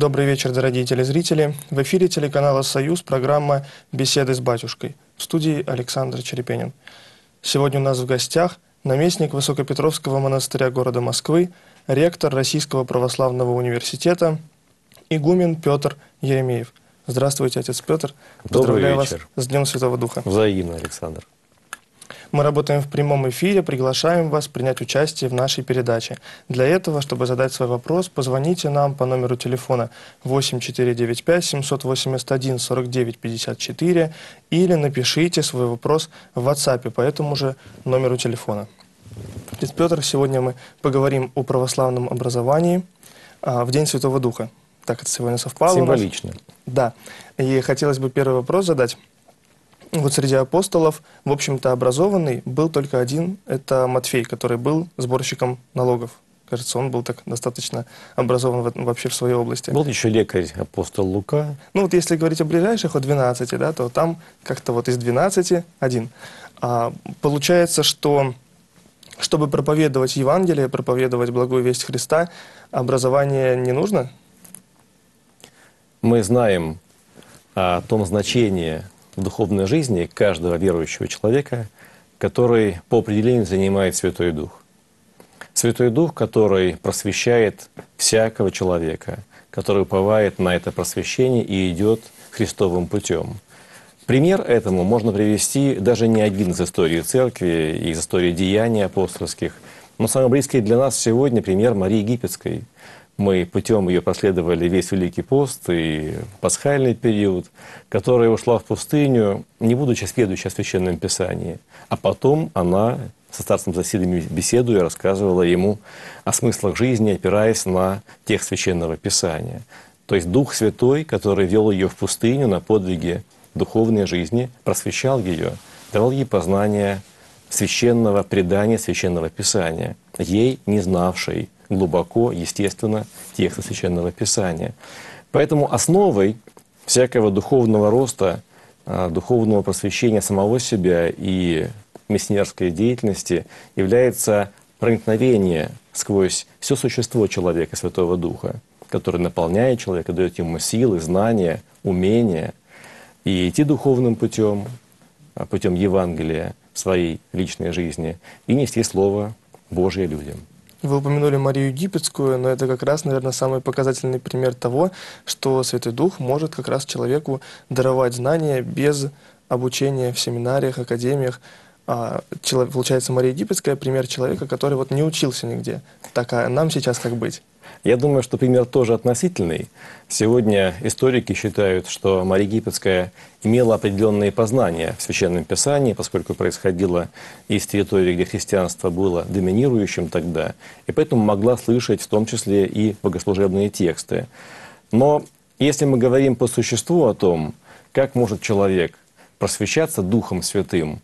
Добрый вечер, дорогие телезрители. В эфире телеканала «Союз» программа «Беседы с батюшкой». В студии Александр Черепенин. Сегодня у нас в гостях наместник Высокопетровского монастыря города Москвы, ректор Российского православного университета, игумен Петр Еремеев. Здравствуйте, отец Петр. Поздравляю вас с Днем Святого Духа. Взаимно, Александр. Мы работаем в прямом эфире, приглашаем вас принять участие в нашей передаче. Для этого, чтобы задать свой вопрос, позвоните нам по номеру телефона 8495-781-49-54 или напишите свой вопрос в WhatsApp по этому же номеру телефона. Отец Петр, сегодня мы поговорим о православном образовании в День Святого Духа. Так это сегодня совпало. Символично. Да. И хотелось бы первый вопрос задать. Вот среди апостолов, в общем-то, образованный был только один, это Матфей, который был сборщиком налогов. Кажется, он был так достаточно образован вообще в своей области. Был еще лекарь, апостол Лука. Ну вот если говорить о ближайших, о 12, да, то там как-то вот из 12 один. Получается, что чтобы проповедовать Евангелие, проповедовать благую весть Христа, образование не нужно? Мы знаем о том значении в духовной жизни каждого верующего человека, который по определению занимает Святой Дух. Святой Дух, который просвещает всякого человека, который уповает на это просвещение и идет Христовым путем. Пример этому можно привести даже не один из истории Церкви, из истории деяний апостольских, но самый близкий для нас сегодня пример Марии Египетской. Мы путем ее проследовали весь Великий пост и пасхальный период, которая ушла в пустыню, не будучи следующей о Священном Писании. А потом она со старцем Засилием беседуя рассказывала ему о смыслах жизни, опираясь на текст Священного Писания. То есть Дух Святой, который вел ее в пустыню на подвиги духовной жизни, просвещал ее, давал ей познание священного предания Священного Писания, ей не знавшей глубоко, естественно, текста Священного Писания. Поэтому основой всякого духовного роста, духовного просвещения самого себя и миссионерской деятельности является проникновение сквозь все существо человека Святого Духа, который наполняет человека, дает ему силы, знания, умения, и идти духовным путем, путем Евангелия в своей личной жизни и нести Слово Божие людям. Вы упомянули Марию Египетскую, но это как раз, наверное, самый показательный пример того, что Святой Дух может как раз человеку даровать знания без обучения в семинариях, академиях. Получается, Мария Египетская — пример человека, который вот не учился нигде. Так, а нам сейчас как быть? Я думаю, что пример тоже относительный. Сегодня историки считают, что Мария Египетская имела определенные познания в Священном Писании, поскольку происходила из территории, где христианство было доминирующим тогда, и поэтому могла слышать в том числе и богослужебные тексты. Но если мы говорим по существу о том, как может человек просвещаться Духом Святым,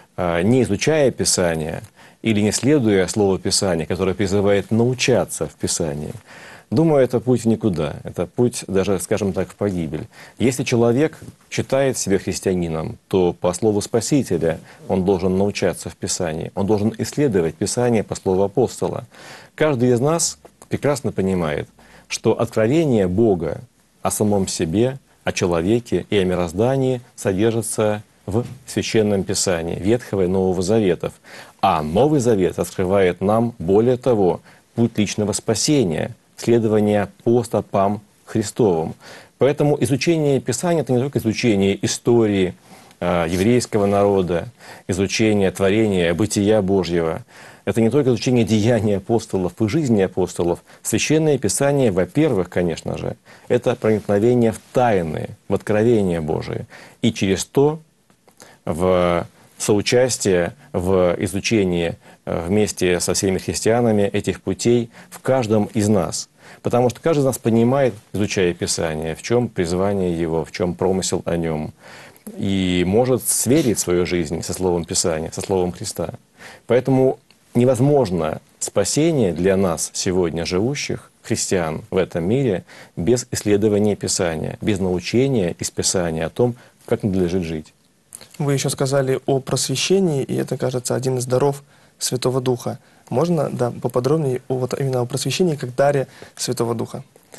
не изучая Писание, или не следуя Слову Писания, которое призывает научаться в Писании, думаю, это путь в никуда, это путь даже, скажем так, в погибель. Если человек считает себя христианином, то по Слову Спасителя он должен научаться в Писании, он должен исследовать Писание по Слову Апостола. Каждый из нас прекрасно понимает, что откровение Бога о самом себе, о человеке и о мироздании содержится в Священном Писании Ветхого и Нового Заветов. А Новый Завет открывает нам, более того, путь личного спасения, следования по стопам Христовым. Поэтому изучение Писания — это не только изучение истории еврейского народа, изучение творения, бытия Божьего. Это не только изучение деяний апостолов и жизни апостолов. Священное Писание, во-первых, конечно же, это проникновение в тайны, в откровение Божие. И через то в соучастие в изучении вместе со всеми христианами этих путей в каждом из нас. Потому что каждый из нас понимает, изучая Писание, в чем призвание его, в чем промысел о нем, и может сверить свою жизнь со Словом Писания, со Словом Христа. Поэтому невозможно спасение для нас, сегодня живущих христиан в этом мире, без исследования Писания, без научения из Писания о том, как надлежит жить. Вы еще сказали о просвещении, и это, кажется, один из даров Святого Духа. Можно, да, поподробнее именно о просвещении как даре Святого Духа?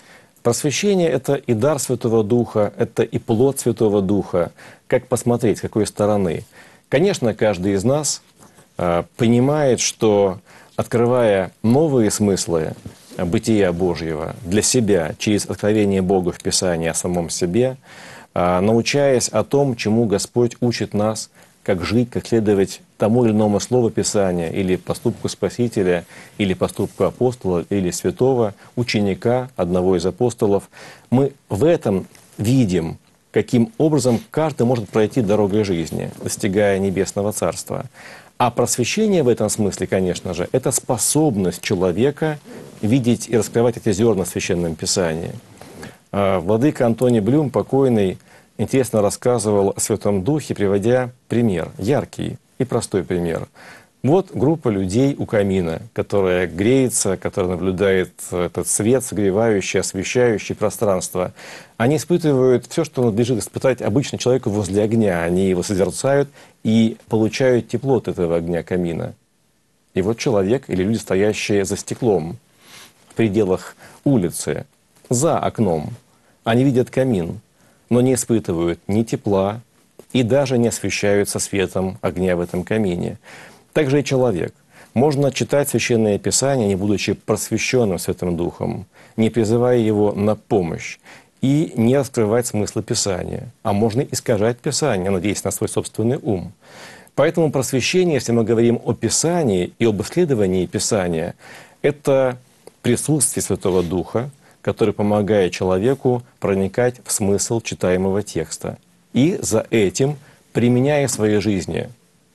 Просвещение – это и дар Святого Духа, это и плод Святого Духа. Как посмотреть, с какой стороны? Конечно, каждый из нас понимает, что, открывая новые смыслы бытия Божьего для себя через откровение Бога в Писании о самом себе, научаясь о том, чему Господь учит нас, как жить, как следовать тому или иному слову Писания, или поступку Спасителя, или поступку апостола, или святого, ученика, одного из апостолов, мы в этом видим, каким образом каждый может пройти дорогой жизни, достигая небесного царства. А просвещение в этом смысле, конечно же, это способность человека видеть и раскрывать эти зерна в Священном Писании. Владыка Антоний Блюм, покойный, интересно рассказывал о Святом Духе, приводя пример, яркий и простой пример. Вот группа людей у камина, которая греется, которая наблюдает этот свет, согревающий, освещающий пространство. Они испытывают все, что надлежит испытать обычно человеку возле огня. Они его созерцают и получают тепло от этого огня камина. И вот человек или люди, стоящие за стеклом, в пределах улицы, за окном, они видят камин, но не испытывают ни тепла и даже не освещаются светом огня в этом камине. Также и человек. Можно читать Священное Писание, не будучи просвещенным Святым Духом, не призывая его на помощь и не раскрывать смысла Писания. А можно искажать Писание, надеясь на свой собственный ум. Поэтому просвещение, если мы говорим о Писании и об исследовании Писания, это присутствие Святого Духа, который помогает человеку проникать в смысл читаемого текста. И за этим, применяя в своей жизни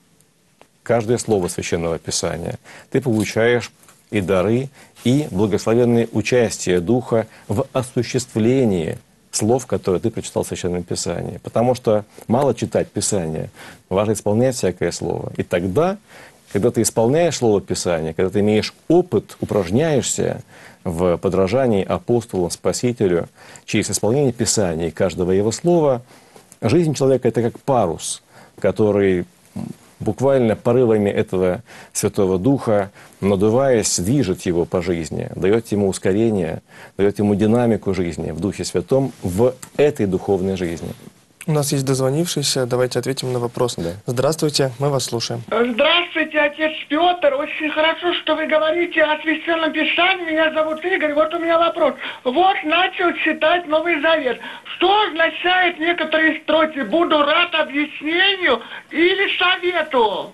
каждое слово Священного Писания, ты получаешь и дары, и благословенное участие Духа в осуществлении слов, которые ты прочитал в Священном Писании. Потому что мало читать Писание, важно исполнять всякое слово. И тогда, когда ты исполняешь слово Писания, когда ты имеешь опыт, упражняешься в подражании апостолу, Спасителю, через исполнение Писания и каждого его слова, жизнь человека – это как парус, который буквально порывами этого Святого Духа, надуваясь, движет его по жизни, дает ему ускорение, дает ему динамику жизни в Духе Святом в этой духовной жизни. У нас есть дозвонившийся, давайте ответим на вопрос. Да. Здравствуйте, мы вас слушаем. Здравствуйте, отец Петр. Очень хорошо, что вы говорите о Священном Писании. Меня зовут Игорь. Вот у меня вопрос. Вот начал читать Новый Завет. Что означает некоторые строки? Буду рад объяснению или совету?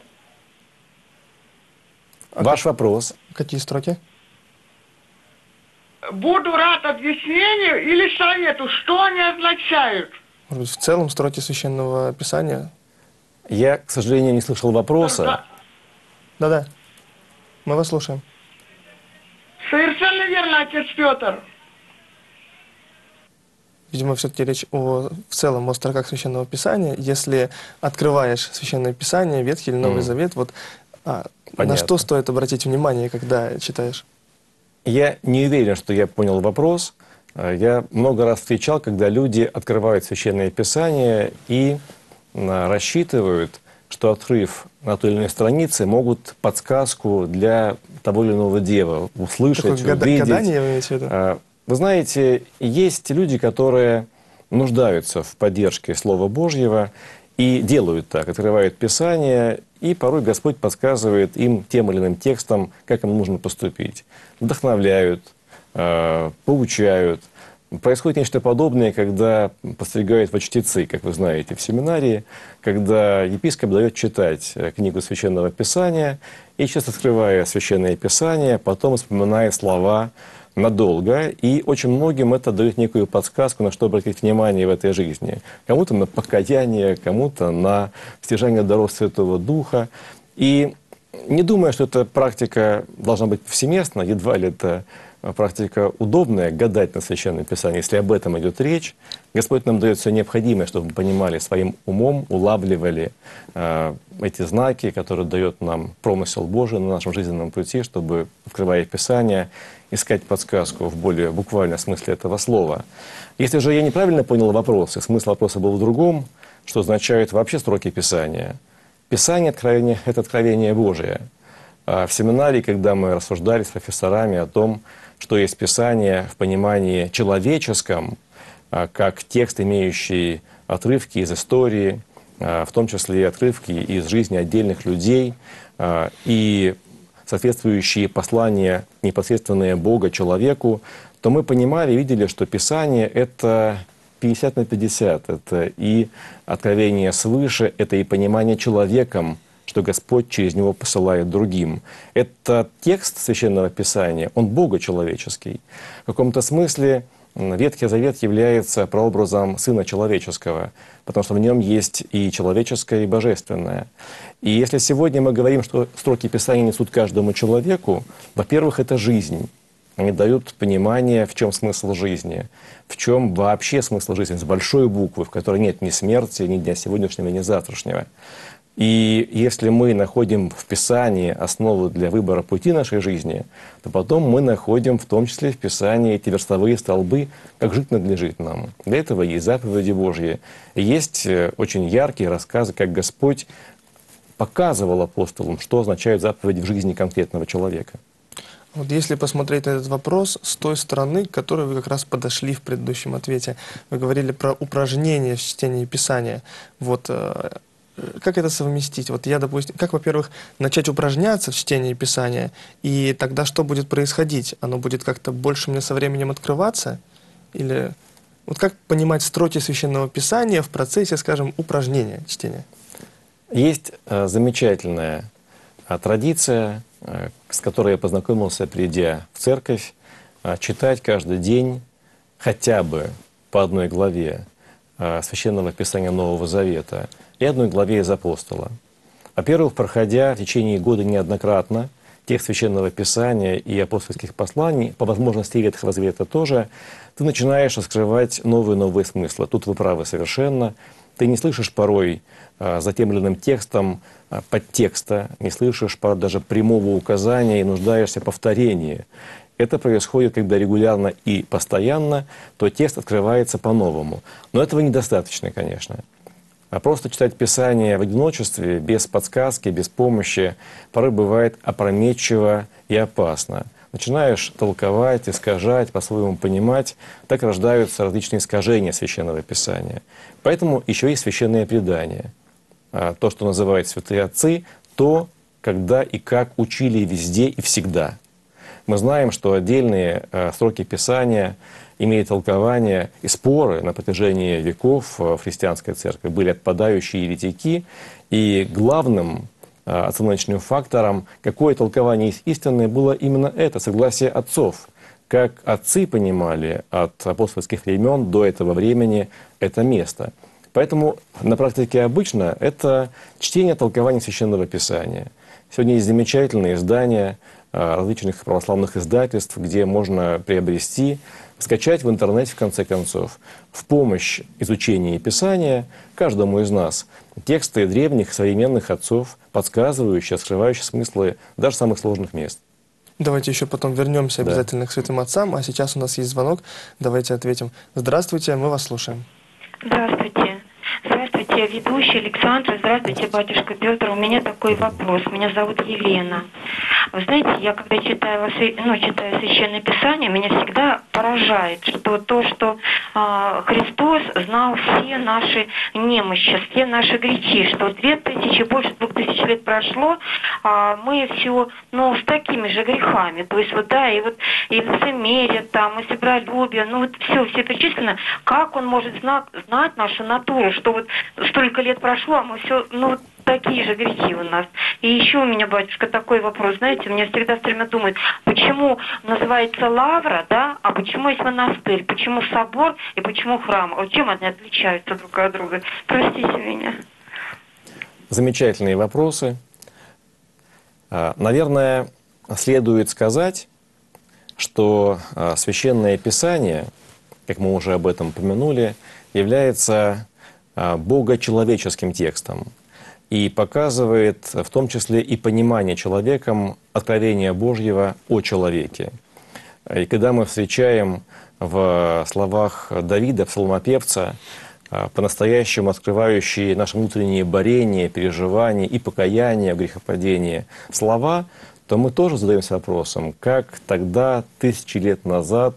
Ваш вопрос. Какие строки? Буду рад объяснению или совету? Что они означают? Может быть, в целом строки Священного Писания? Я, к сожалению, не слышал вопроса. Да-да, мы вас слушаем. Совершенно верно, отец Петр. Видимо, все-таки речь в целом о строках Священного Писания. Если открываешь Священное Писание, Ветхий или Новый Завет, вот на что стоит обратить внимание, когда читаешь? Я не уверен, что я понял вопрос. Я много раз встречал, когда люди открывают Священное Писание и рассчитывают, что, открыв на той или иной странице, могут подсказку для того или иного дела услышать, увидеть. Гадание, вы имеете в виду? Вы знаете, есть люди, которые нуждаются в поддержке Слова Божьего и делают так, открывают Писание, и порой Господь подсказывает им тем или иным текстом, как им нужно поступить. Вдохновляют, поучают. Происходит нечто подобное, когда постригают вочтецы, как вы знаете, в семинарии, когда епископ дает читать книгу Священного Писания, и часто открывая Священное Писание, потом вспоминая слова надолго, и очень многим это дает некую подсказку, на что обратить внимание в этой жизни. Кому-то на покаяние, кому-то на стяжание даров Святого Духа. И не думаю, что эта практика должна быть повсеместна, едва ли это практика удобная, гадать на Священном Писании, если об этом идет речь. Господь нам дает все необходимое, чтобы мы понимали своим умом, улавливали эти знаки, которые дает нам промысел Божий на нашем жизненном пути, чтобы, открывая Писание, искать подсказку в более буквальном смысле этого слова. Если же я неправильно понял вопрос, и смысл вопроса был в другом, что означают вообще строки Писания. Писание – это откровение Божие. В семинарии, когда мы рассуждали с профессорами о том, что есть Писание в понимании человеческом, как текст, имеющий отрывки из истории, в том числе и отрывки из жизни отдельных людей, и соответствующие послания, непосредственные Бога человеку, то мы понимали и видели, что Писание — это 50 на 50. Это и откровение свыше, это и понимание человеком, что Господь через него посылает другим. Это текст Священного Писания, он богочеловеческий. В каком-то смысле Ветхий Завет является прообразом Сына Человеческого, потому что в нем есть и человеческое, и божественное. И если сегодня мы говорим, что строки Писания несут каждому человеку, во-первых, это жизнь. Они дают понимание, в чем смысл жизни, в чем вообще смысл жизни, с большой буквы, в которой нет ни смерти, ни дня сегодняшнего, ни завтрашнего. И если мы находим в Писании основы для выбора пути нашей жизни, то потом мы находим в том числе в Писании эти верстовые столбы, как жить надлежит нам. Для этого есть заповеди Божьи. И есть очень яркие рассказы, как Господь показывал апостолам, что означают заповеди в жизни конкретного человека. Вот если посмотреть на этот вопрос с той стороны, к которой вы как раз подошли в предыдущем ответе, вы говорили про упражнения в чтении Писания. Вот как это совместить? Вот я, допустим, как, во-первых, начать упражняться в чтении Писания, и тогда что будет происходить? Оно будет как-то больше мне со временем открываться? Или вот как понимать строки Священного Писания в процессе, скажем, упражнения чтения? Есть замечательная традиция, с которой я познакомился, придя в церковь, читать каждый день хотя бы по одной главе Священного Писания Нового Завета и одной главе из Апостола. Во-первых, проходя в течение года неоднократно текст Священного Писания и апостольских посланий, по возможности и Ветхого Завета тоже, ты начинаешь раскрывать новые смыслы. Тут вы правы совершенно. Ты не слышишь порой затемленным текстом подтекста, не слышишь даже прямого указания и нуждаешься в повторении. Это происходит, когда регулярно и постоянно, то текст открывается по-новому. Но этого недостаточно, конечно. А просто читать Писание в одиночестве, без подсказки, без помощи, порой бывает опрометчиво и опасно. Начинаешь толковать, искажать, по-своему понимать, так рождаются различные искажения Священного Писания. Поэтому еще есть священное предание. То, что называют святые отцы, то, когда и как учили везде и всегда. Мы знаем, что отдельные строки Писания имеют толкование и споры на протяжении веков в христианской церкви. Были отпадающие еретики, и главным оценочным фактором, какое толкование есть истинное, было именно это, согласие отцов. Как отцы понимали от апостольских времен до этого времени это место. Поэтому на практике обычно это чтение толкования Священного Писания. Сегодня есть замечательные издания различных православных издательств, где можно приобрести, скачать в интернете, в конце концов, в помощь изучению Писания каждому из нас тексты древних современных отцов, подсказывающие, открывающие смыслы даже самых сложных мест. Давайте еще потом вернемся обязательно к святым отцам, а сейчас у нас есть звонок, давайте ответим. Здравствуйте, мы вас слушаем. Здравствуйте. Здравствуйте, ведущий Александр. Здравствуйте, батюшка Петр. У меня такой вопрос. Меня зовут Елена. Вы знаете, я когда читаю Священное Писание, меня всегда поражает, что то, что Христос знал все наши немощи, все наши грехи, что 2000, больше 2000 лет прошло, мы все, с такими же грехами. То есть и лицемерие там, и себролюбие, все перечислено. Как он может знать нашу натуру, что столько лет прошло, а мы все, такие же грехи у нас. И еще у меня, батюшка, такой вопрос. Знаете, меня всегда все время думают, почему называется лавра, а почему есть монастырь, почему собор и почему храм? Вот чем они отличаются друг от друга? Простите меня. Замечательные вопросы. Наверное, следует сказать, что Священное Писание, как мы уже об этом упомянули, является богочеловеческим текстом и показывает в том числе и понимание человеком откровения Божьего о человеке. И когда мы встречаем в словах Давида, псалмопевца, по-настоящему открывающие наши внутренние борения, переживания и покаяние в грехопадении слова, то мы тоже задаемся вопросом, как тогда, тысячи лет назад,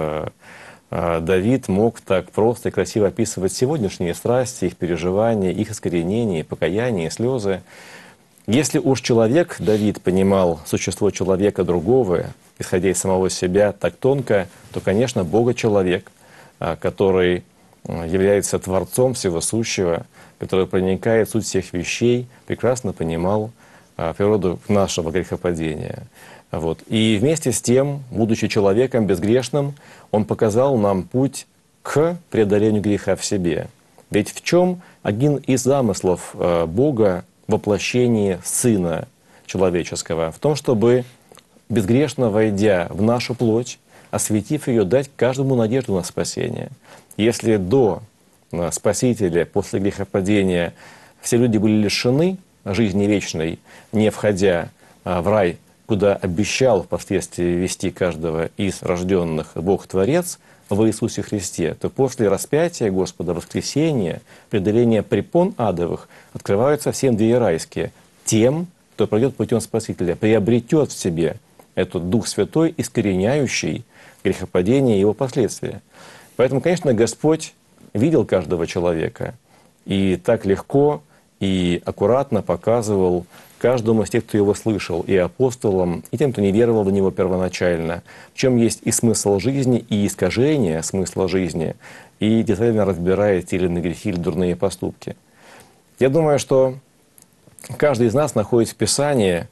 Давид мог так просто и красиво описывать сегодняшние страсти, их переживания, их искоренения, покаяние, слезы. Если уж человек, Давид, понимал существо человека другого, исходя из самого себя так тонко, то, конечно, Бога-человек, который является Творцом Всего Сущего, который проникает в суть всех вещей, прекрасно понимал природу нашего грехопадения. Вот. И вместе с тем, будучи человеком безгрешным, он показал нам путь к преодолению греха в себе. Ведь в чем один из замыслов Бога воплощение Сына Человеческого? В том, чтобы, безгрешно войдя в нашу плоть, осветив ее, дать каждому надежду на спасение. Если до Спасителя, после грехопадения, все люди были лишены жизни вечной, не входя в рай, куда обещал впоследствии ввести каждого из рожденных Бог-Творец в Иисусе Христе, то после распятия Господа, воскресения, преодоления препон адовых, открываются всем двери райские. Тем, кто пройдет путем Спасителя, приобретет в себе этот Дух Святой, искореняющий грехопадение и его последствия. Поэтому, конечно, Господь видел каждого человека и так легко и аккуратно показывал каждому из тех, кто его слышал, и апостолам, и тем, кто не веровал в него первоначально, в чем есть и смысл жизни, и искажение смысла жизни, и детально разбирает те или иные грехи или дурные поступки. Я думаю, что каждый из нас находит в Писании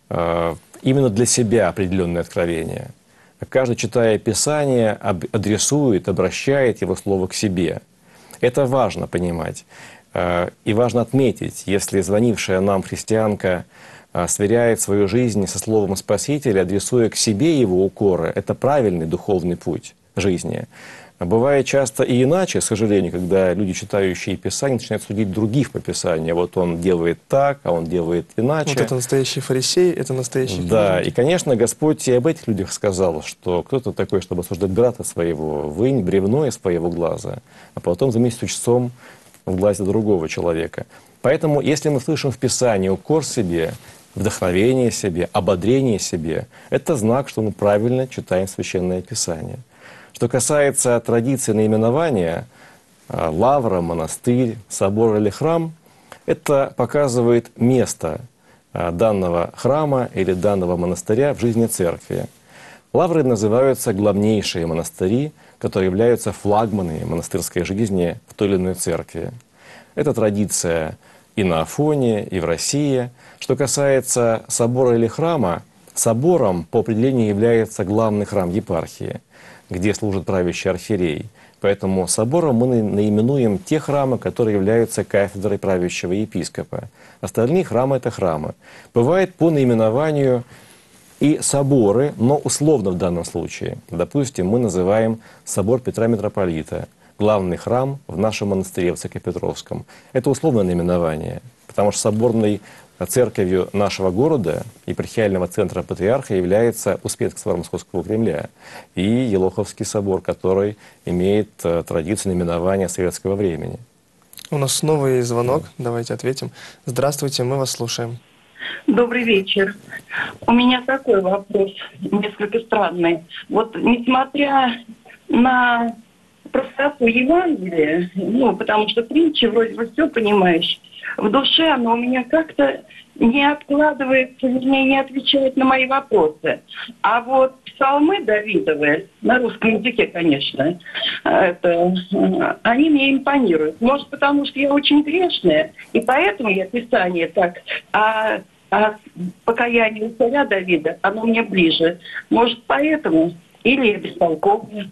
именно для себя определенное откровение. Каждый, читая Писание, адресует, обращает его слово к себе. Это важно понимать. И важно отметить, если звонившая нам христианка сверяет свою жизнь со словом Спасителя, адресуя к себе его укоры, это правильный духовный путь жизни. Бывает часто и иначе, к сожалению, когда люди, читающие Писание, начинают судить других по Писанию. Вот он делает так, а он делает иначе. Вот это настоящий фарисей, это настоящий книжник. Да, и, конечно, Господь и об этих людях сказал, что кто-то такой, чтобы осуждать брата своего, вынь бревно из своего глаза, а потом заметь сучцом в глазе другого человека. Поэтому, если мы слышим в Писании укор себе, вдохновение себе, ободрение себе, это знак, что мы правильно читаем Священное Писание. Что касается традиции наименования, лавра, монастырь, собор или храм, это показывает место данного храма или данного монастыря в жизни церкви. Лавры называются главнейшие монастыри, которые являются флагманами монастырской жизни в той или иной церкви. Это традиция и на Афоне, и в России. Что касается собора или храма, собором по определению является главный храм епархии, где служит правящий архиерей. Поэтому собором мы наименуем те храмы, которые являются кафедрой правящего епископа. Остальные храмы – это храмы. Бывает по наименованию и соборы, но условно в данном случае. Допустим, мы называем собор Петра Митрополита, главный храм в нашем монастыре в Высокопетровском. Это условное наименование, потому что соборной церковью нашего города, епархиального центра патриарха, является Успенский собор Московского Кремля и Елоховский собор, который имеет традицию наименования советского времени. У нас снова есть звонок, давайте ответим. Здравствуйте, мы вас слушаем. Добрый вечер. У меня такой вопрос, несколько странный. Вот несмотря на простоту Евангелия, потому что притчи вроде бы все понимаешь, в душе оно у меня как-то не откладывается, вернее, не отвечает на мои вопросы. А вот псалмы Давидовы, на русском языке, конечно, они мне импонируют. Может, потому что я очень грешная, и поэтому я Писание так... А покаяние царя Давида, оно мне ближе. Может, поэтому? Или я бестолковая?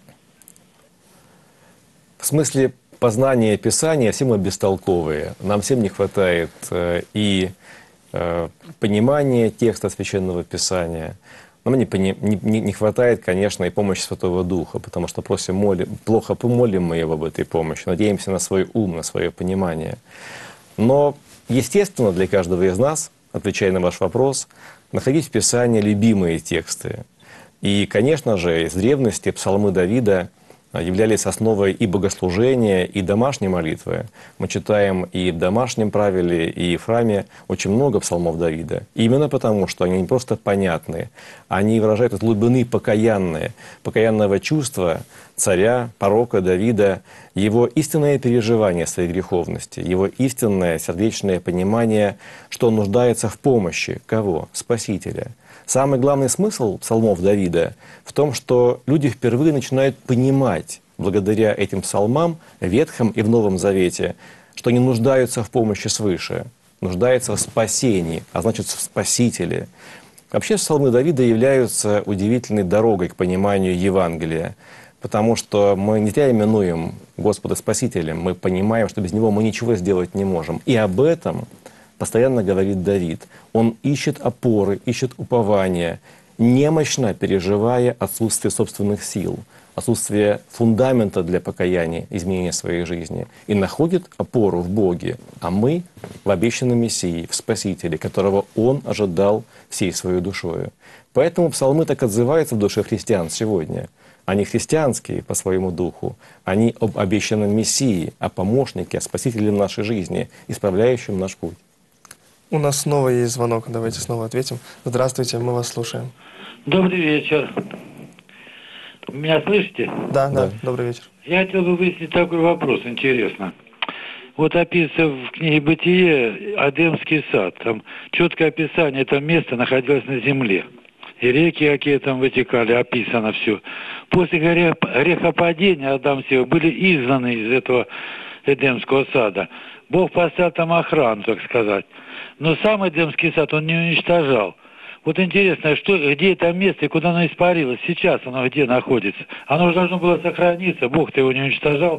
В смысле познания Писания все мы бестолковые. Нам всем не хватает и понимания текста Священного Писания. Нам не хватает, конечно, и помощи Святого Духа, потому что плохо помолим мы его об этой помощи, надеемся на свой ум, на свое понимание. Но, естественно, для каждого из нас, отвечая на ваш вопрос, находить в Писании любимые тексты. И, конечно же, из древности псалмы Давида являлись основой и богослужения, и домашней молитвы. Мы читаем и в домашнем правиле, и в храме очень много псалмов Давида. Именно потому, что они не просто понятны, они выражают из глубины покаянного чувства царя, пророка Давида, его истинное переживание своей греховности, его истинное сердечное понимание, что он нуждается в помощи. Кого? Спасителя. Самый главный смысл псалмов Давида в том, что люди впервые начинают понимать, благодаря этим псалмам, в Ветхом и в Новом Завете, что они нуждаются в помощи свыше, нуждаются в спасении, а значит, в Спасителе. Вообще, псалмы Давида являются удивительной дорогой к пониманию Евангелия, потому что мы не зря именуем Господа Спасителем, мы понимаем, что без Него мы ничего сделать не можем. И об этом постоянно говорит Давид. Он ищет опоры, ищет упования, немощно переживая отсутствие собственных сил, отсутствие фундамента для покаяния, изменения своей жизни. И находит опору в Боге, а мы в обещанном Мессии, в Спасителе, которого он ожидал всей своей душою. Поэтому псалмы так отзываются в душе христиан сегодня. Они христианские по своему духу, они об обещанном Мессии, о помощнике, о Спасителе нашей жизни, исправляющем наш путь. У нас снова есть звонок, давайте снова ответим. Здравствуйте, мы вас слушаем. Добрый вечер. Меня слышите? Да, добрый вечер. Я хотел бы выяснить такой вопрос, интересно. Вот описано в книге «Бытие» Эдемский сад. Там четкое описание, это место находилось на земле. И реки, какие там вытекали, описано все. После грехопадения Адам и Ева были изгнаны из этого Эдемского сада. Бог поставил там охрану, так сказать. Но сам Эдемский сад он не уничтожал. Вот интересно, где это место и куда оно испарилось? Сейчас оно где находится? Оно же должно было сохраниться, Бог-то его не уничтожал.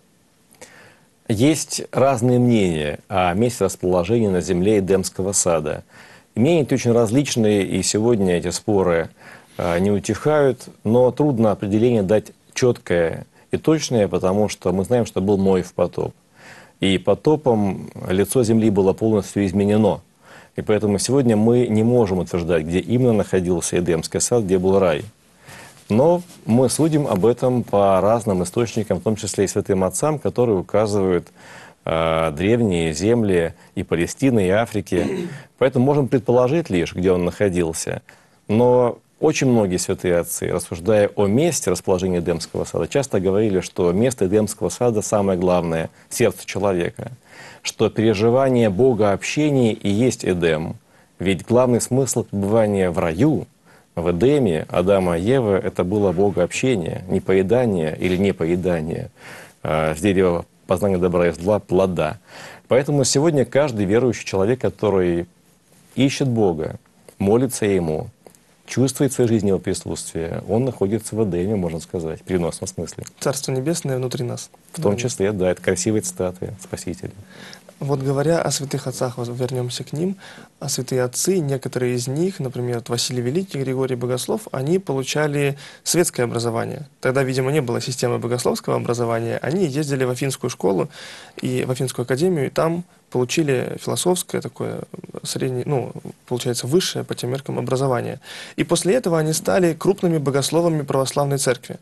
Есть разные мнения о месте расположения на земле Эдемского сада. Мнения очень различные, и сегодня эти споры не утихают, но трудно определение дать четкое и точное, потому что мы знаем, что был Ноев потоп. И потопом лицо земли было полностью изменено. И поэтому сегодня мы не можем утверждать, где именно находился Эдемский сад, где был рай. Но мы судим об этом по разным источникам, в том числе и святым отцам, которые указывают древние земли и Палестины, и Африки. Поэтому можем предположить лишь, где он находился. Но очень многие святые отцы, рассуждая о месте расположения Эдемского сада, часто говорили, что место Эдемского сада самое главное – сердце человека. Что переживание Бога общения и есть Эдем. Ведь главный смысл пребывания в раю, в Эдеме Адама и Евы – это было богообщение, не поедание или не поедание с дерева познания добра и зла, плода. Поэтому сегодня каждый верующий человек, который ищет Бога, молится Ему, чувствует в своей жизни Его присутствие, он находится в Эдеме, можно сказать, в переносном смысле. Царство Небесное внутри нас. В том числе, да, это красивые цитаты Спасителя. Вот говоря о святых отцах, вернемся к ним. А святые отцы, некоторые из них, например, Василий Великий, Григорий Богослов, они получали светское образование. Тогда, видимо, не было системы богословского образования. Они ездили в Афинскую школу и в Афинскую академию, и там получили философское такое среднее, получается, высшее по тем меркам образование. И после этого они стали крупными богословами православной церкви.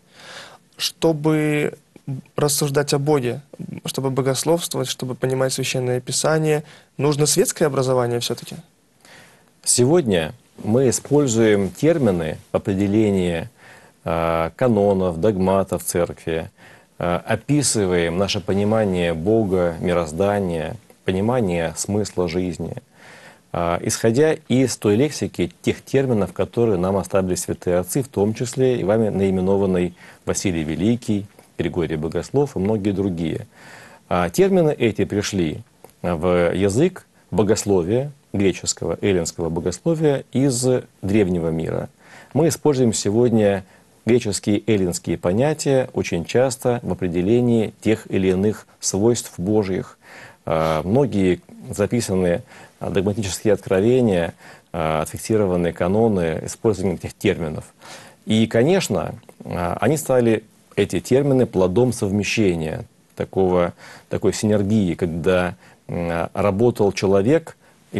Чтобы рассуждать о Боге, чтобы богословствовать, чтобы понимать Священное Писание, нужно светское образование все-таки? Сегодня мы используем термины определения канонов, догматов церкви, описываем наше понимание Бога, мироздания, понимание смысла жизни, исходя из той лексики, тех терминов, которые нам оставили святые отцы, в том числе и вами наименованный Василий Великий, Григорий Богослов и многие другие. Термины эти пришли в язык богословия, греческого, эллинского богословия из древнего мира. Мы используем сегодня греческие эллинские понятия очень часто в определении тех или иных свойств Божьих. Многие записанные догматические откровения, отфиксированные каноны использованием этих терминов. И, конечно, они стали, эти термины, плодом совмещения, такой синергии, когда работал человек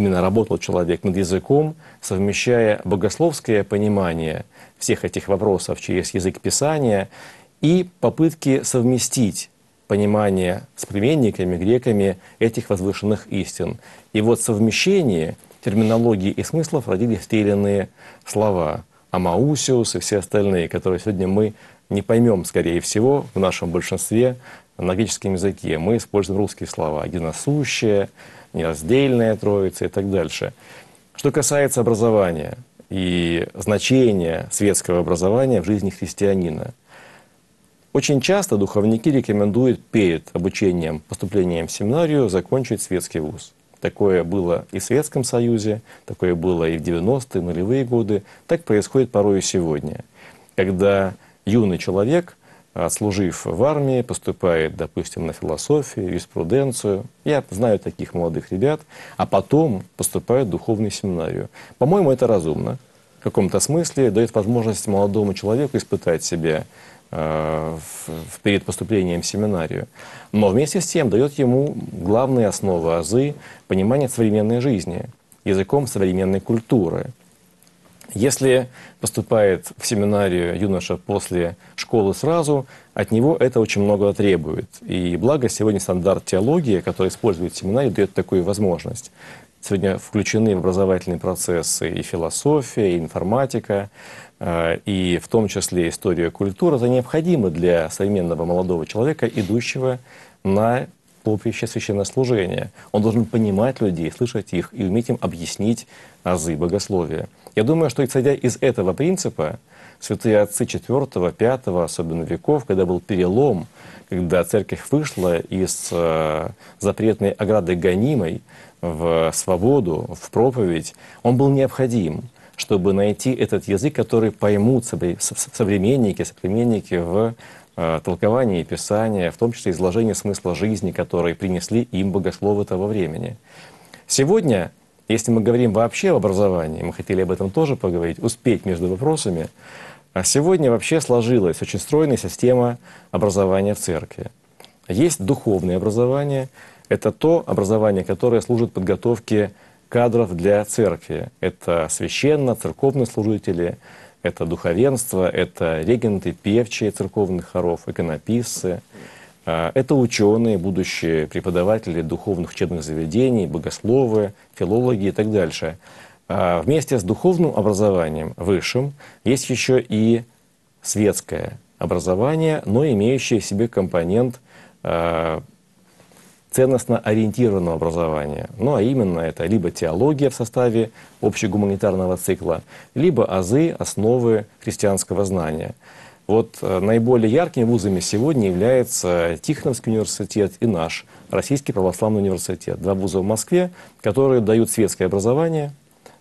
над языком, совмещая богословское понимание всех этих вопросов через язык Писания и попытки совместить понимание с современниками, греками этих возвышенных истин. И вот совмещение терминологии и смыслов родили стрелянные слова «амаусиус» и все остальные, которые сегодня мы не поймем, скорее всего, в нашем большинстве на греческом языке. Мы используем русские слова «единосущая», «нераздельная троица» и так дальше. Что касается образования и значения светского образования в жизни христианина, очень часто духовники рекомендуют перед обучением, поступлением в семинарию закончить светский вуз. Такое было и в Советском Союзе, такое было и в 90-е, нулевые годы. Так происходит порой и сегодня. Когда юный человек, отслужив в армии, поступает, допустим, на философию, юриспруденцию. Я знаю таких молодых ребят, а потом поступает в духовную семинарию. По-моему, это разумно. В каком-то смысле дает возможность молодому человеку испытать себя перед поступлением в семинарию. Но вместе с тем дает ему главные основы, азы понимания современной жизни, языком современной культуры. Если поступает в семинарию юноша после школы сразу, от него это очень много требует. И благо сегодня стандарт теологии, который использует семинарий, дает такую возможность. Сегодня включены в образовательные процессы и философия, и информатика, и в том числе история и культура. Это необходимо для современного молодого человека, идущего на поприще священнослужения. Он должен понимать людей, слышать их и уметь им объяснить азы богословия. Я думаю, что исходя из этого принципа, святые отцы IV, V, особенно веков, когда был перелом, когда церковь вышла из запретной ограды гонимой в свободу, в проповедь, он был необходим, чтобы найти этот язык, который поймут современники в толковании Писания, в том числе изложение смысла жизни, которые принесли им богословы того времени. Сегодня, если мы говорим вообще об образовании, мы хотели об этом тоже поговорить, успеть между вопросами, а сегодня вообще сложилась очень стройная система образования в церкви. Есть духовное образование, это то образование, которое служит подготовке кадров для церкви. Это священно-церковные служители, это духовенство, это регенты, певчие церковных хоров, иконописцы. Это ученые, будущие преподаватели духовных учебных заведений, богословы, филологи и так дальше. Вместе с духовным образованием высшим есть еще и светское образование, но имеющее в себе компонент ценностно-ориентированного образования. Ну, а именно это либо теология в составе общегуманитарного цикла, либо азы, основы христианского знания. Вот наиболее яркими вузами сегодня являются Тихоновский университет и наш Российский православный университет. Два вуза в Москве, которые дают светское образование,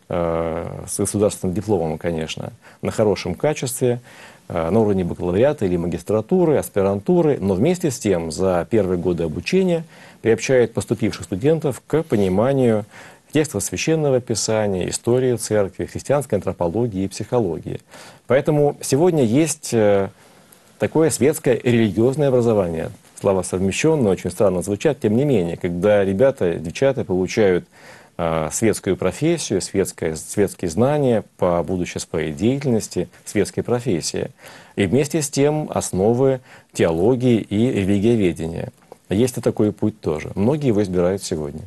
с государственным дипломом, конечно, на хорошем качестве, на уровне бакалавриата или магистратуры, аспирантуры, но вместе с тем за первые годы обучения приобщает поступивших студентов к пониманию текстов Священного Писания, истории церкви, христианской антропологии и психологии. Поэтому сегодня есть такое светское и религиозное образование. Слова совмещенные, очень странно звучат, тем не менее, когда ребята, девчата получают светскую профессию, светские знания по будущей своей деятельности, светской профессии. И вместе с тем основы теологии и религиоведения. Есть и такой путь тоже. Многие его избирают сегодня.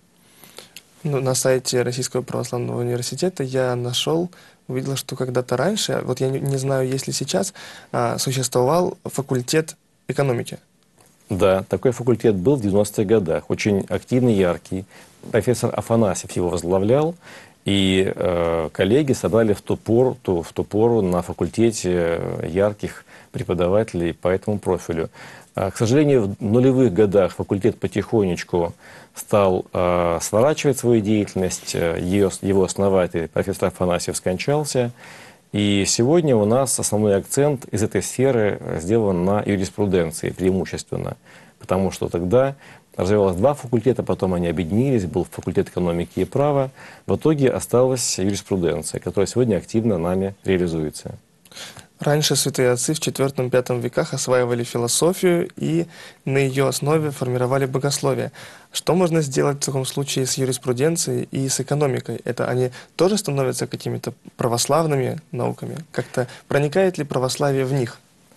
Ну, на сайте Российского православного университета я увидел, что когда-то раньше, вот я не знаю, есть ли сейчас, существовал факультет экономики. Да, такой факультет был в 90-х годах, очень активный, яркий. Профессор Афанасьев его возглавлял, и коллеги собрали в ту пору на факультете ярких преподавателей по этому профилю. К сожалению, в нулевых годах факультет потихонечку стал сворачивать свою деятельность, его основатель, профессор Афанасьев, скончался. И сегодня у нас основной акцент из этой сферы сделан на юриспруденции преимущественно, потому что тогда развивалось два факультета, потом они объединились, был факультет экономики и права. В итоге осталась юриспруденция, которая сегодня активно нами реализуется. Раньше святые отцы в IV-V веках осваивали философию и на ее основе формировали богословие. Что можно сделать в таком случае с юриспруденцией и с экономикой? Это они тоже становятся какими-то православными науками? Как-то проникает ли православие в них?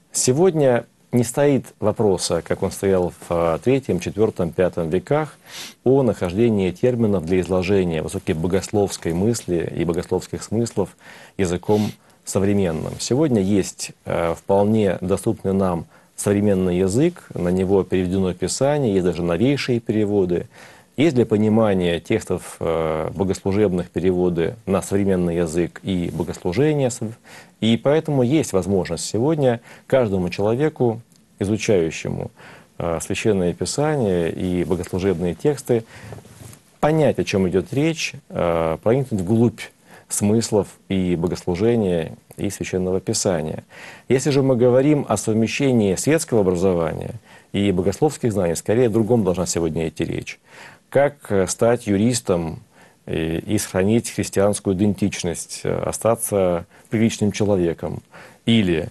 Сегодня не стоит вопроса, как он стоял в III, IV, V веках, о нахождении терминов для изложения высокой богословской мысли и богословских смыслов языком современным. Сегодня есть вполне доступный нам современный язык, на него переведено Писание, есть даже новейшие переводы. Есть для понимания текстов богослужебных переводы на современный язык и богослужения. И поэтому есть возможность сегодня каждому человеку, изучающему Священное Писание и богослужебные тексты, понять, о чем идет речь, проникнуть вглубь смыслов и богослужения, и Священного Писания. Если же мы говорим о совмещении светского образования и богословских знаний, скорее о другом должна сегодня идти речь. Как стать юристом и сохранить христианскую идентичность, остаться приличным человеком, или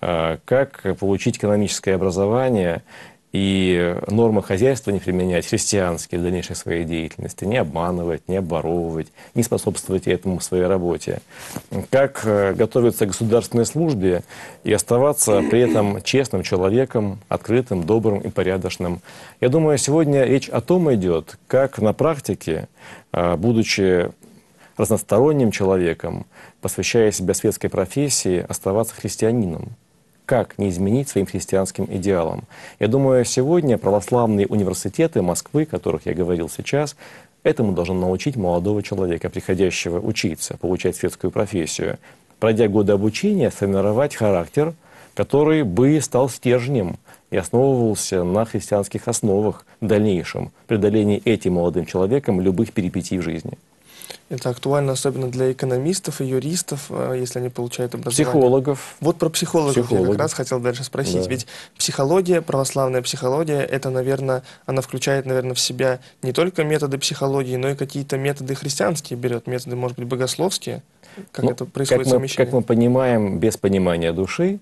как получить экономическое образование и нормы хозяйства не применять христианские в дальнейшей своей деятельности, не обманывать, не обворовывать, не способствовать этому в своей работе. Как готовиться к государственной службе и оставаться при этом честным человеком, открытым, добрым и порядочным. Я думаю, сегодня речь о том идет, как на практике, будучи разносторонним человеком, посвящая себя светской профессии, оставаться христианином. Как не изменить своим христианским идеалам. Я думаю, сегодня православные университеты Москвы, о которых я говорил сейчас, этому должны научить молодого человека, приходящего учиться, получать светскую профессию. Пройдя годы обучения, сформировать характер, который бы стал стержнем и основывался на христианских основах в дальнейшем, преодолении этим молодым человеком любых перипетий в жизни. Это актуально особенно для экономистов и юристов, если они получают образование. Психологов. Вот про психологов я как раз хотел дальше спросить. Да. Ведь психология, православная психология, это, наверное, она включает, наверное, в себя не только методы психологии, но и какие-то методы христианские берет, методы, может быть, богословские. Как это происходит совмещение? Как мы понимаем, без понимания души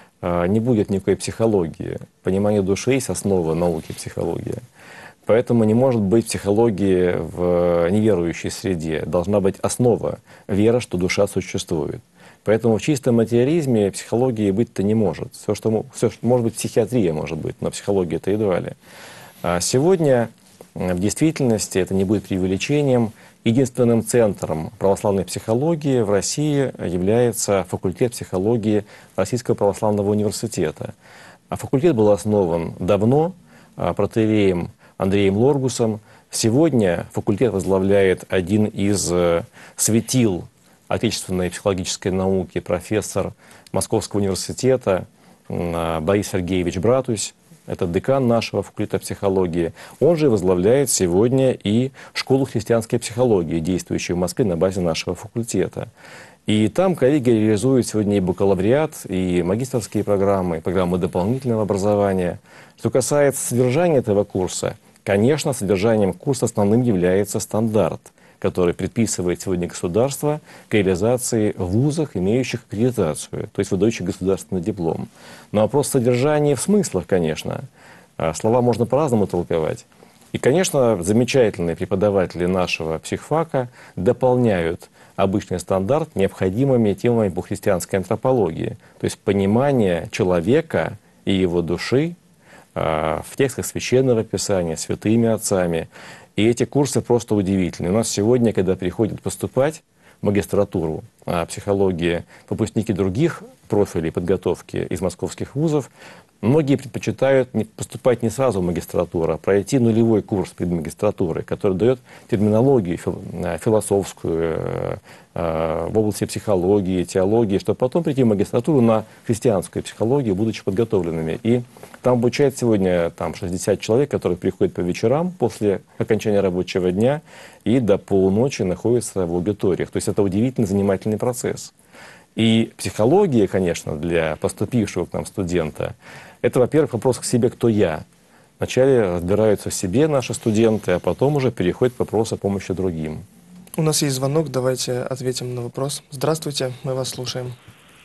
не будет никакой психологии. Понимание души есть основа науки психологии. Поэтому не может быть психологии в неверующей среде. Должна быть основа, вера, что душа существует. Поэтому в чистом материализме психологии быть-то не может. Все, что может быть, психиатрия может быть, но психология это едва ли. А сегодня в действительности, это не будет преувеличением, единственным центром православной психологии в России является факультет психологии Российского православного университета. А факультет был основан давно протоиереем Андреем Лоргусом. Сегодня факультет возглавляет один из светил отечественной психологической науки, профессор Московского университета Борис Сергеевич Братусь. Это декан нашего факультета психологии. Он же возглавляет сегодня и школу христианской психологии, действующую в Москве на базе нашего факультета. И там коллеги реализуют сегодня и бакалавриат, и магистерские программы, и программы дополнительного образования. Что касается содержания этого курса, конечно, содержанием курса основным является стандарт, который предписывает сегодня государство к реализации в вузах, имеющих аккредитацию, то есть выдающих государственный диплом. Но вопрос содержания в смыслах, конечно. Слова можно по-разному толковать. И, конечно, замечательные преподаватели нашего психфака дополняют обычный стандарт необходимыми темами по христианской антропологии, то есть понимание человека и его души в текстах Священного Писания, святыми отцами. И эти курсы просто удивительны. У нас сегодня, когда приходят поступать в магистратуру психологии выпускники других профилей подготовки из московских вузов, многие предпочитают поступать не сразу в магистратуру, а пройти нулевой курс предмагистратуры, который дает терминологию философскую в области психологии, теологии, чтобы потом прийти в магистратуру на христианскую психологию, будучи подготовленными. И там обучают сегодня 60 человек, которые приходят по вечерам после окончания рабочего дня и до полуночи находятся в аудиториях. То есть это удивительно занимательный процесс. И психология, конечно, для поступившего к нам студента, это, во-первых, вопрос к себе, кто я. Вначале разбираются в себе наши студенты, а потом уже переходят к вопросу о помощи другим. У нас есть звонок, давайте ответим на вопрос. Здравствуйте, мы вас слушаем.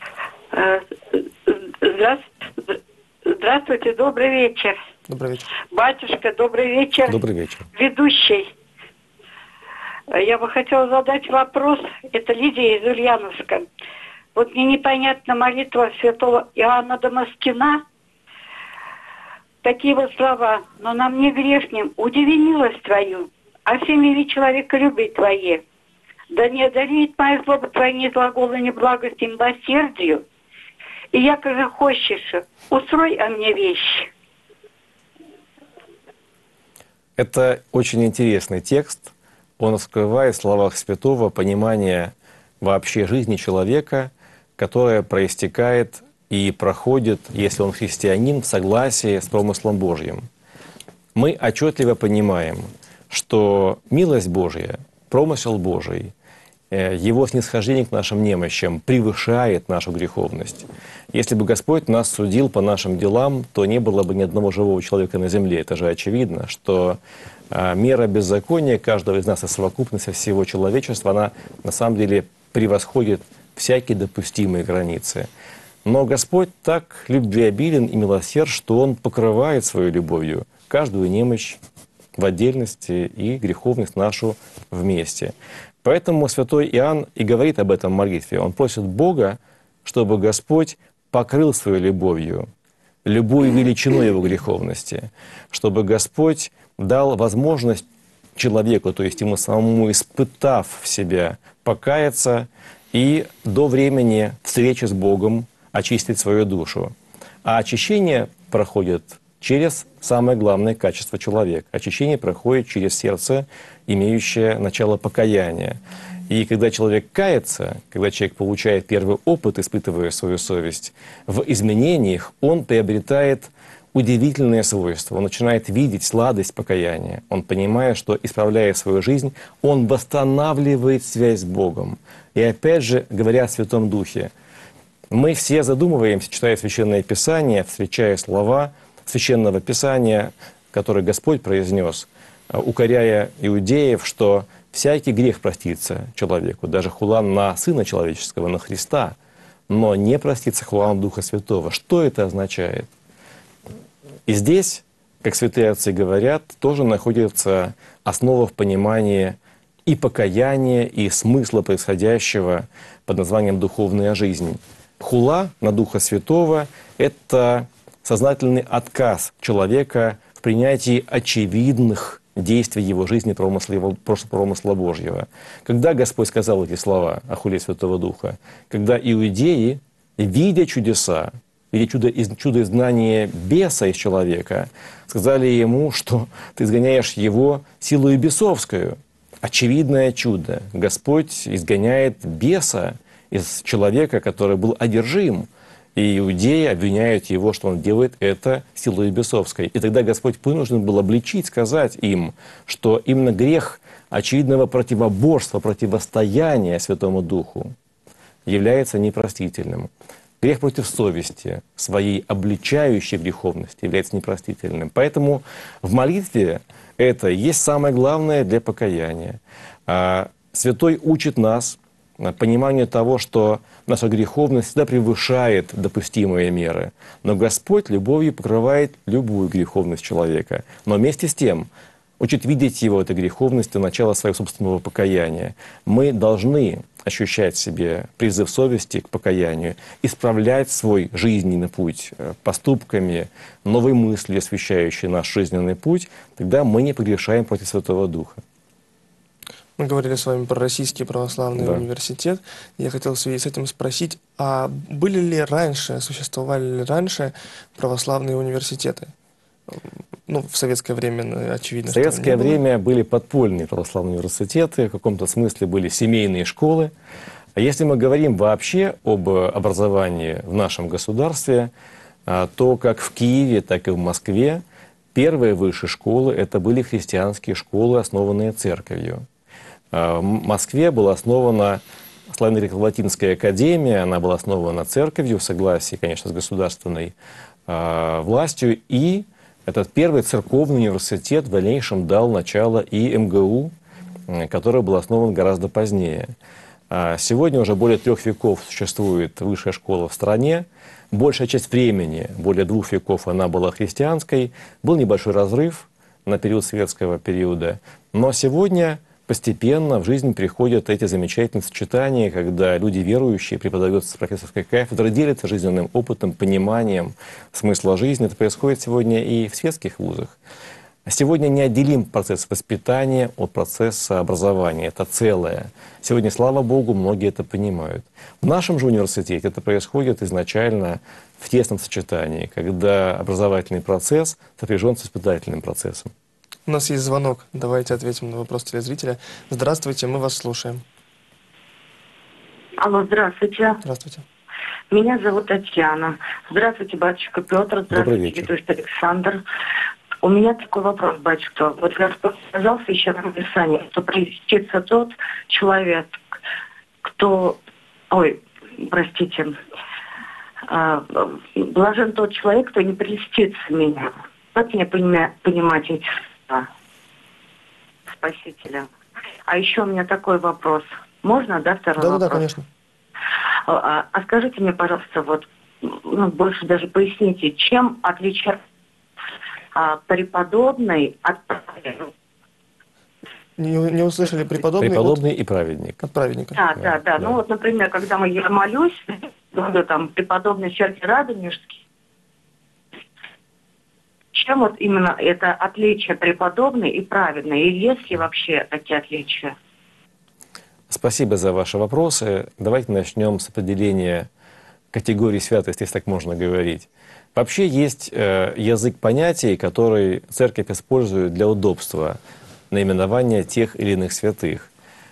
Здравствуйте, добрый вечер. Добрый вечер. Батюшка, добрый вечер. Добрый вечер. Ведущий. Я бы хотела задать вопрос. Это Лидия из Ульяновска. Вот мне непонятна молитва святого Иоанна Дамаскина. Такие вот слова. «Но на мне грешным удиви милость Твою, а все мире человеколюбие Твое. Да не одолеет моя злоба Твоя ни глагола, ни благости, ни милосердию. И яко же хочешь, устрой о мне вещь». Это очень интересный текст. Он раскрывает в словах святого понимание вообще жизни человека, которое проистекает и проходит, если он христианин, в согласии с промыслом Божьим. Мы отчетливо понимаем, что милость Божья, промысел Божий, Его снисхождение к нашим немощам превышает нашу греховность. Если бы Господь нас судил по нашим делам, то не было бы ни одного живого человека на земле. Это же очевидно, что мера беззакония каждого из нас и совокупность всего человечества, она на самом деле превосходит всякие допустимые границы. Но Господь так любвеобилен и милосерд, что Он покрывает своей любовью каждую немощь в отдельности и греховность нашу вместе. Поэтому святой Иоанн и говорит об этом в молитве. Он просит Бога, чтобы Господь покрыл своей любовью любую величину его греховности, чтобы Господь дал возможность человеку, то есть ему самому, испытав себя, покаяться и до времени встречи с Богом очистить свою душу. А очищение проходит через самое главное качество человека. Очищение проходит через сердце, имеющее начало покаяния. И когда человек кается, когда человек получает первый опыт, испытывая свою совесть, в изменениях он приобретает удивительное свойство. Он начинает видеть сладость покаяния. Он понимает, что, исправляя свою жизнь, он восстанавливает связь с Богом. И опять же, говоря о Святом Духе, мы все задумываемся, читая Священное Писание, встречая слова Священного Писания, которые Господь произнес, укоряя иудеев, что всякий грех простится человеку, даже хула на Сына Человеческого, на Христа, но не простится хула на Духа Святого. Что это означает? И здесь, как святые отцы говорят, тоже находится основа в понимании и покаяния, и смысла происходящего под названием «духовная жизнь». Хула на Духа Святого – это сознательный отказ человека в принятии очевидных действий его жизни, промысла Божьего. Когда Господь сказал эти слова о хуле Святого Духа? Когда иудеи, видя чудеса, видя чудо изгнания беса из человека, сказали ему, что ты изгоняешь его силою бесовскую. Очевидное чудо. Господь изгоняет беса из человека, который был одержим. И иудеи обвиняют его, что он делает это силой бесовской. И тогда Господь вынужден был обличить, сказать им, что именно грех очевидного противоборства, противостояния Святому Духу является непростительным. Грех против совести, своей обличающей греховности, является непростительным. Поэтому в молитве это есть самое главное для покаяния. Святой учит нас пониманию того, что наша греховность всегда превышает допустимые меры. Но Господь любовью покрывает любую греховность человека. Но вместе с тем учит видеть его, этой греховностью, начало своего собственного покаяния. Мы должны ощущать в себе призыв совести к покаянию, исправлять свой жизненный путь поступками, новой мыслью, освещающей наш жизненный путь, тогда мы не погрешаем против Святого Духа. Мы говорили с вами про Российский православный университет. Я хотел в связи с этим спросить, а были ли раньше, существовали ли раньше православные университеты? Ну, в советское время, очевидно. В советское время были подпольные православные университеты, в каком-то смысле были семейные школы. А если мы говорим вообще об образовании в нашем государстве, то как в Киеве, так и в Москве первые высшие школы – это были христианские школы, основанные церковью. В Москве была основана Славяно-Греко-Латинская академия, она была основана церковью в согласии, конечно, с государственной властью, и этот первый церковный университет в дальнейшем дал начало и МГУ, который был основан гораздо позднее. Сегодня уже более 3 веков существует высшая школа в стране. Большая часть времени, более 2 веков, она была христианской. Был небольшой разрыв на период советского периода. Но сегодня постепенно в жизнь приходят эти замечательные сочетания, когда люди верующие преподают с профессорской кафедры, делятся жизненным опытом, пониманием смысла жизни. Это происходит сегодня и в светских вузах. Сегодня неотделим процесс воспитания от процесса образования. Это целое. Сегодня, слава Богу, многие это понимают. В нашем же университете это происходит изначально в тесном сочетании, когда образовательный процесс сопряжен с воспитательным процессом. У нас есть звонок. Давайте ответим на вопрос телезрителя. Здравствуйте, мы вас слушаем. Алло, здравствуйте. Здравствуйте. Меня зовут Татьяна. Здравствуйте, батюшка Петр. Здравствуйте, ведущий Александр. У меня такой вопрос, батюшка. Вот Господь сказал в Священном Писании, что прельстится тот человек, кто... блажен тот человек, кто не прельстится меня. Как мне понимать эти слова Спасителя? А еще у меня такой вопрос. Можно, да, второй вопрос? Да, конечно. А скажите мне, пожалуйста, вот, больше даже поясните, чем отличается преподобный от праведника? Не услышали преподобный? Преподобный и праведник. От праведника. Да. Ну вот, например, когда я молюсь, говорю, там, преподобный Сергий Радонежский, чем вот именно это отличие преподобный и праведный? И есть ли вообще такие отличия? Спасибо за ваши вопросы. Давайте начнем с определения категории святости, если так можно говорить. Вообще есть язык понятий, который церковь использует для удобства наименования тех или иных святых.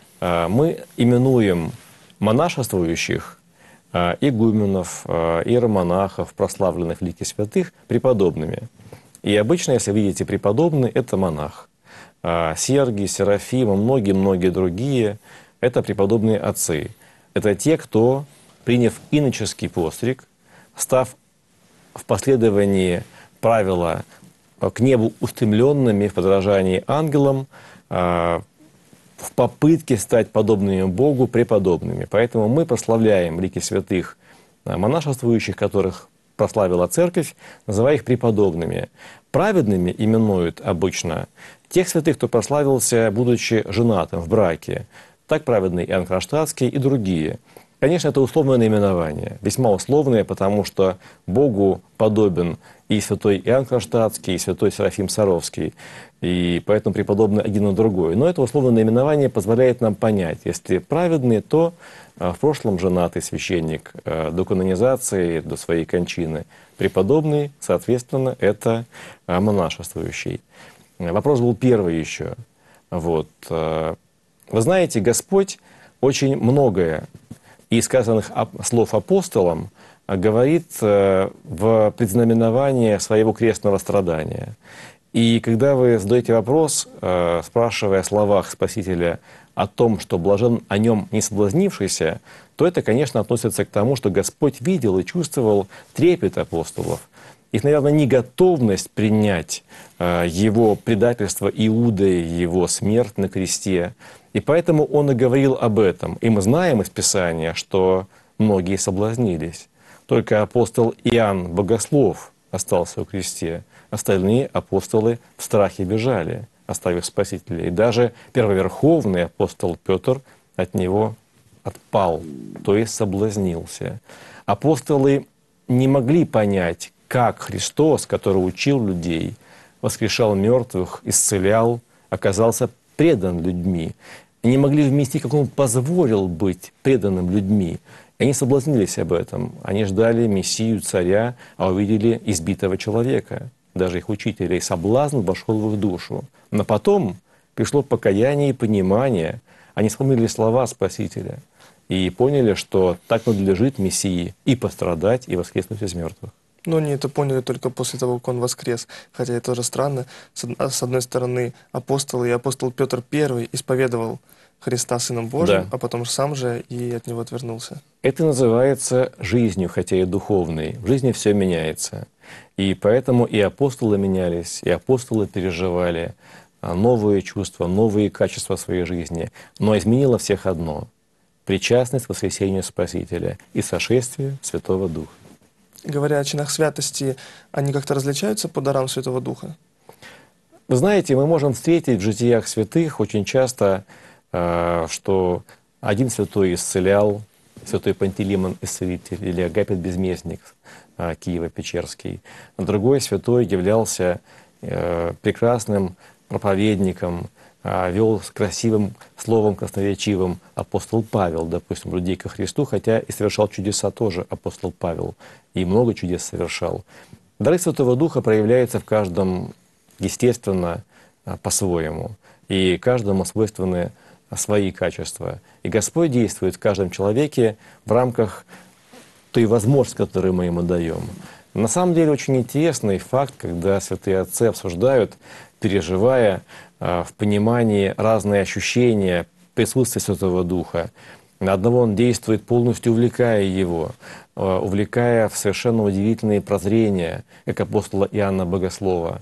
Мы именуем монашествующих, игуменов, иеромонахов, прославленных в лике святых преподобными. И обычно, если видите преподобный, это монах. Сергий, Серафим и многие-многие другие – это преподобные отцы. Это те, кто, приняв иноческий постриг, став в последовании правила к небу устремленными в подражании ангелам, в попытке стать подобными Богу преподобными. Поэтому мы прославляем лики святых монашествующих, которых прославила церковь, называя их преподобными. Праведными именуют обычно тех святых, кто прославился, будучи женатым в браке. Так праведный Иоанн Кронштадтский и другие. Конечно, это условное наименование, весьма условное, потому что Богу подобен и святой Иоанн Кронштадтский, и святой Серафим Саровский, и поэтому преподобный один и другой. Но это условное наименование позволяет нам понять, если праведный, то в прошлом женатый священник до канонизации, до своей кончины. Преподобный, соответственно, это монашествующий. Вопрос был первый еще. Вот. Вы знаете, Господь очень многое из сказанных слов апостолам говорит в предзнаменовании своего крестного страдания. И когда вы задаете вопрос, спрашивая о словах Спасителя о том, что блажен о нем не соблазнившийся, то это, конечно, относится к тому, что Господь видел и чувствовал трепет апостолов. Их, наверное, неготовность принять его предательство Иудой, его смерть на кресте. И поэтому он и говорил об этом. И мы знаем из Писания, что многие соблазнились. Только апостол Иоанн Богослов остался у кресте. Остальные апостолы в страхе бежали, оставив Спасителя. И даже первоверховный апостол Петр от него отпал, то есть соблазнился. Апостолы не могли понять, как Христос, который учил людей, воскрешал мертвых, исцелял, оказался предан людьми. Не могли вместить, как он позволил быть преданным людьми. И они соблазнились об этом. Они ждали Мессию, царя, а увидели избитого человека, даже их учителя. И соблазн вошел в их душу. Но потом пришло покаяние и понимание. Они вспомнили слова Спасителя и поняли, что так надлежит Мессии и пострадать, и воскреснуть из мертвых. Но они это поняли только после того, как он воскрес. Хотя это тоже странно. С одной стороны, апостолы и апостол Петр I исповедовал Христа Сыном Божьим, да, а потом сам же и от него отвернулся. Это называется жизнью, хотя и духовной. В жизни все меняется. И поэтому и апостолы менялись, и апостолы переживали новые чувства, новые качества своей жизни. Но изменило всех одно – причастность к воскресению Спасителя и сошествию Святого Духа. Говоря о чинах святости, они как-то различаются по дарам Святого Духа? Вы знаете, мы можем встретить в житиях святых очень часто что один святой исцелял, святой Пантелеймон Исцелитель или Агапит Безместник Киево-Печерский. Другой святой являлся прекрасным проповедником, вел с красивым словом красноречивым апостол Павел, допустим, людей ко Христу, хотя и совершал чудеса тоже апостол Павел, и много чудес совершал. Дары Святого Духа проявляются в каждом, естественно, по-своему, и каждому свойственны свои качества. И Господь действует в каждом человеке в рамках той возможности, которую мы ему даем. На самом деле очень интересный факт, когда святые отцы обсуждают, переживая в понимании разные ощущения присутствия Святого Духа. На одного он действует полностью, увлекая его, увлекая в совершенно удивительные прозрения, как апостола Иоанна Богослова,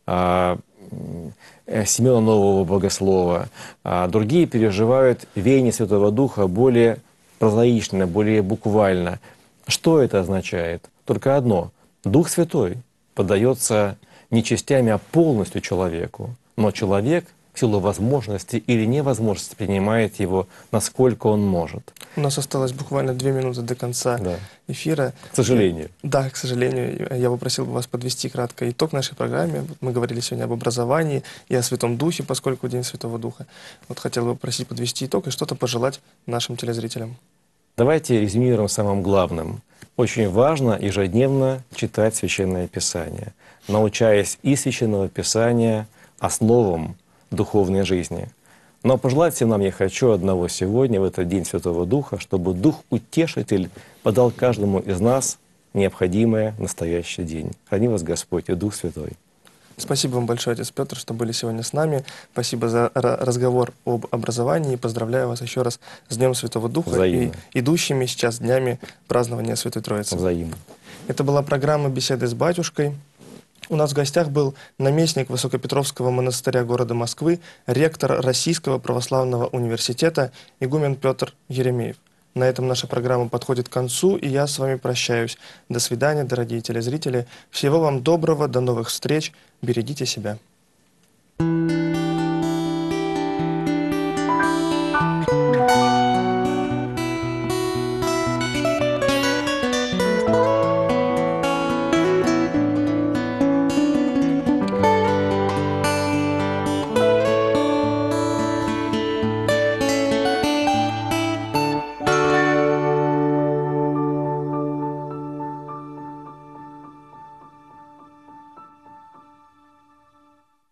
Симеона Нового Богослова. Другие переживают веяние Святого Духа более прозаично, более буквально. Что это означает? Только одно. Дух Святой подается не частями, а полностью человеку. Но человек в силу возможности или невозможности принимает его, насколько он может. У нас осталось буквально 2 минуты до конца эфира. К сожалению. Да, к сожалению. Я попросил бы вас подвести кратко итог нашей программе. Мы говорили сегодня об образовании и о Святом Духе, поскольку День Святого Духа. Вот хотел бы попросить подвести итог и что-то пожелать нашим телезрителям. Давайте резюмируем самым главным. Очень важно ежедневно читать Священное Писание, научаясь из Священного Писания основам духовной жизни. Но пожелать всем нам я хочу одного сегодня, в этот День Святого Духа, чтобы Дух-Утешитель подал каждому из нас необходимое настоящий день. Храни вас Господь и Дух Святой. Спасибо вам большое, отец Петр, что были сегодня с нами. Спасибо за разговор об образовании. Поздравляю вас еще раз с Днем Святого Духа. Взаимно. И идущими сейчас днями празднования Святой Троицы. Взаимно. Это была программа «Беседы с батюшкой». У нас в гостях был наместник Высокопетровского монастыря города Москвы, ректор Российского православного университета игумен Петр Еремеев. На этом наша программа подходит к концу, и я с вами прощаюсь. До свидания, дорогие телезрители. Всего вам доброго, до новых встреч. Берегите себя.